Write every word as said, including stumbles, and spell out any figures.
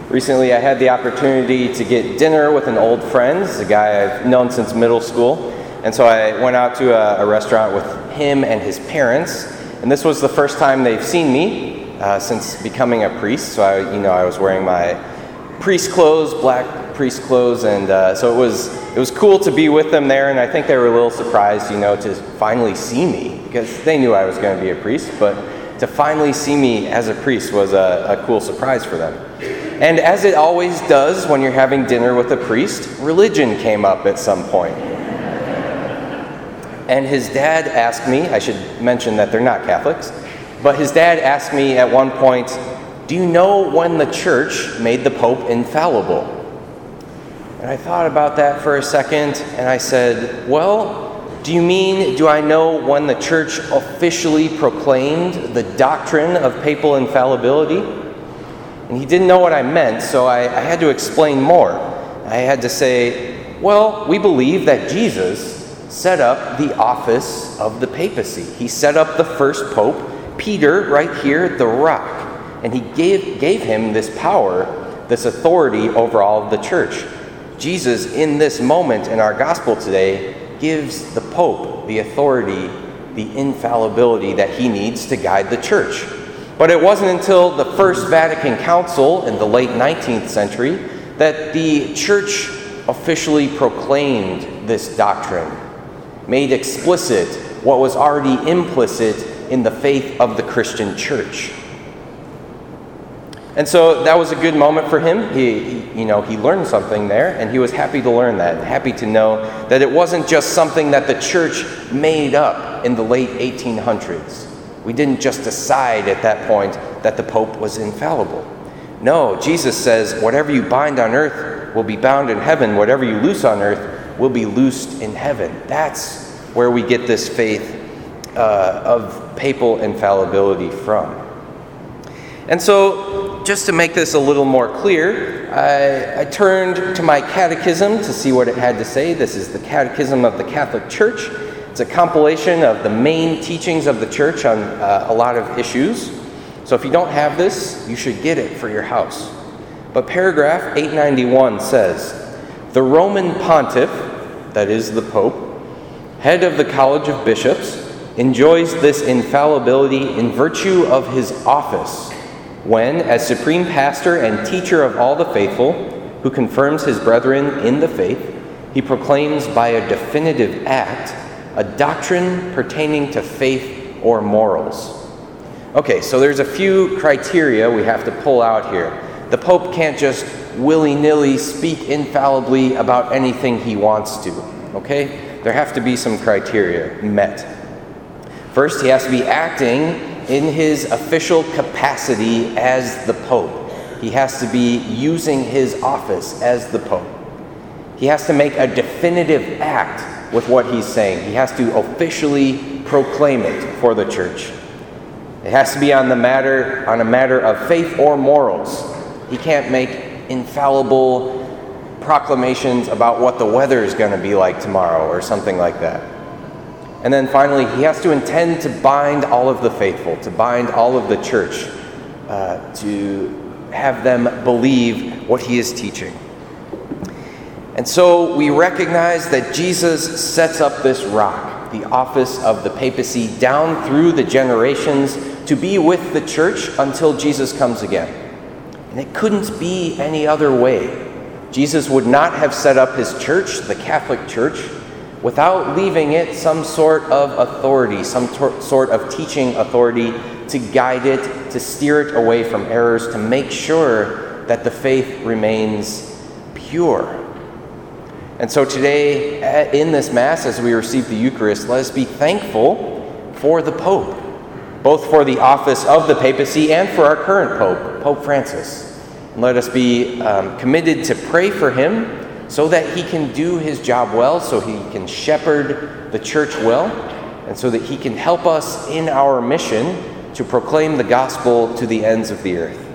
Recently, I had the opportunity to get dinner with an old friend, a guy I've known since middle school. And so I went out to a, a restaurant with him and his parents. And this was the first time they've seen me uh, since becoming a priest. So I, you know, I was wearing my priest clothes, black priest clothes, and uh, so it was it was cool to be with them there. And I think they were a little surprised, you know, to finally see me, because they knew I was going to be a priest, but to finally see me as a priest was a, a cool surprise for them. And as it always does when you're having dinner with a priest, religion came up at some point. And his dad asked me, I should mention that they're not Catholics, but his dad asked me at one point, do you know when the church made the Pope infallible? And I thought about that for a second, and I said, well, do you mean, do I know when the church officially proclaimed the doctrine of papal infallibility? And he didn't know what I meant, so I, I had to explain more. I had to say, well, we believe that Jesus set up the office of the papacy. He set up the first pope, Peter, right here at the Rock, and he gave, gave him this power, this authority over all of the church. Jesus, in this moment in our gospel today, gives the Pope the authority, the infallibility that he needs to guide the church. But it wasn't until the First Vatican Council in the late nineteenth century that the church officially proclaimed this doctrine, made explicit what was already implicit in the faith of the Christian church. And so that was a good moment for him. He, he, you know, he learned something there, and he was happy to learn that, happy to know that it wasn't just something that the church made up in the late eighteen hundreds. We didn't just decide at that point that the Pope was infallible. No, Jesus says, whatever you bind on earth will be bound in heaven. Whatever you loose on earth will be loosed in heaven. That's where we get this faith uh, of papal infallibility from. And so, just to make this a little more clear, I, I turned to my catechism to see what it had to say. This is the Catechism of the Catholic Church. It's a compilation of the main teachings of the church on uh, a lot of issues. So if you don't have this, you should get it for your house. But paragraph eight ninety-one says, the Roman pontiff, that is the Pope, head of the College of Bishops, enjoys this infallibility in virtue of his office, when, as supreme pastor and teacher of all the faithful, who confirms his brethren in the faith, he proclaims by a definitive act a doctrine pertaining to faith or morals. Okay, so there's a few criteria we have to pull out here. The Pope can't just willy-nilly speak infallibly about anything he wants to, okay? There have to be some criteria met. First, he has to be acting in his official capacity as the Pope. He has to be using his office as the Pope. He has to make a definitive act with what he's saying. He has to officially proclaim it for the church. It has to be on the matter on a matter of faith or morals. He can't make infallible proclamations about what the weather is going to be like tomorrow or something like that. And then finally, he has to intend to bind all of the faithful, to bind all of the church, uh, to have them believe what he is teaching. And so we recognize that Jesus sets up this rock, the office of the papacy, down through the generations to be with the church until Jesus comes again. And it couldn't be any other way. Jesus would not have set up his church, the Catholic Church, without leaving it some sort of authority, some tor- sort of teaching authority to guide it, to steer it away from errors, to make sure that the faith remains pure. And so today, in this Mass, as we receive the Eucharist, let us be thankful for the Pope, both for the office of the papacy and for our current Pope, Pope Francis. And let us be um, committed to pray for him so that he can do his job well, so he can shepherd the church well, and so that he can help us in our mission to proclaim the gospel to the ends of the earth.